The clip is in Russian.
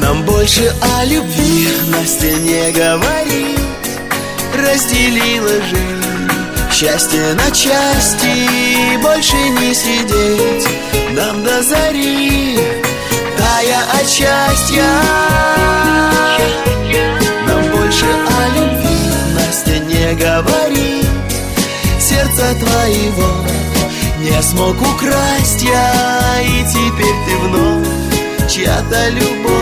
Нам больше о любви Настя не говори. Разделила жизнь, счастье на части, больше не сидеть нам до зари, тая от счастья. Нам больше о любви Настя не говори. Сердца твоего не смог украсть я, и теперь ты вновь чья-то любовь.